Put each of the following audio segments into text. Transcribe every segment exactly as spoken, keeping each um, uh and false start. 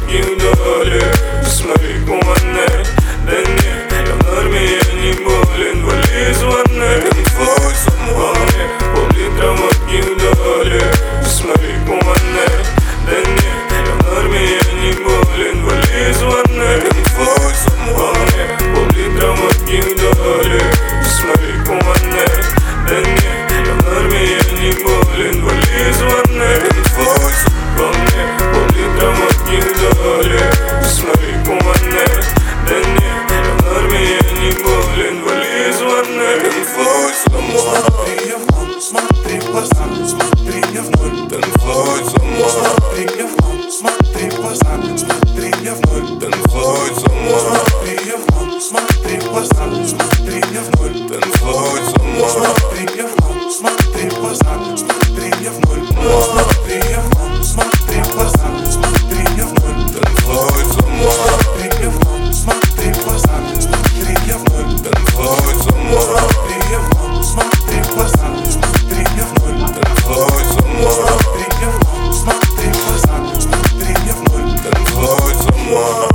проводки вдали. Смотри, куманная, да не, я в норме, я не болен. Вали из ванной, твой самого мне пол-литра водки вдали. Смотри, куманная, да не, я в норме, я не болен. Вали из ванной, твой самого мне пол-литра водки вдали. Смотри, куманная, да не, я в норме, я не болен. Вали из ванной, твой самого мне пол-литра водки вдали. Смотри, куманная, да не, я в норме, я не болен. Вали из ванной, твой самого. Смотри, я в ноль, смотри в глаза, смотри, я в ноль. Танцуй сама. Смотри, я в ноль, смотри в глаза, смотри, я в ноль. Танцуй сама. Смотри, я в ноль, смотри в глаза, смотри, я в ноль. Танцуй сама. Смотри, я в ноль, смотри в глаза, смотри, я в ноль. Смотри, я в ноль, смотри в глаза, смотри, я в ноль. Танцуй сама. Смотри, я в ноль, смотри в глаза, смотри, я в ноль. Танцуй сама. Смотри, я в ноль, смотри в глаза, смотри, я в ноль. Танцуй сама. Смотри, я в ноль, смотри в глаза, смотри, я в ноль. Танцуй сама.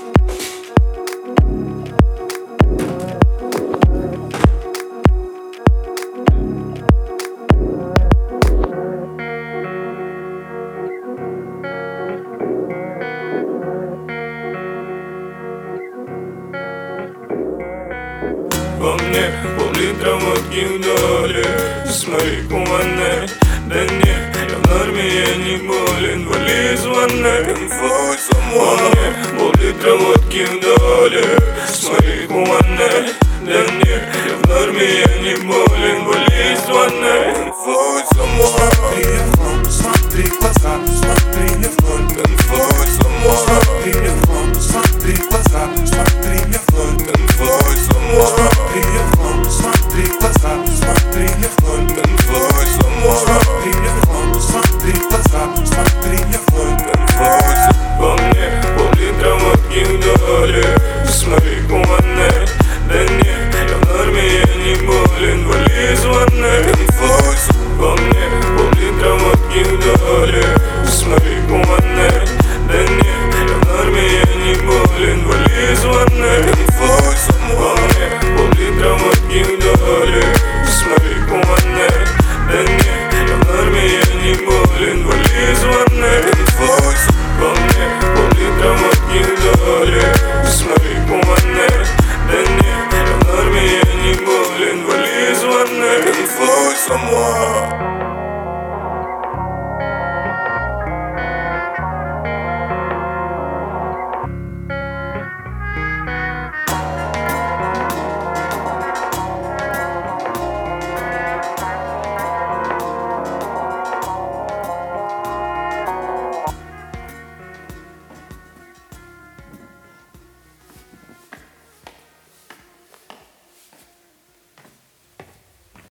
Во мне пол-литра водки вдали. Смотри, куманная, да не, я в норме, я не болен. Вали из ванной, танцуй сама. Во мне пол-литра водки вдали. Смотри, куманная, да не, я в норме, я не болен. Вали из ванной.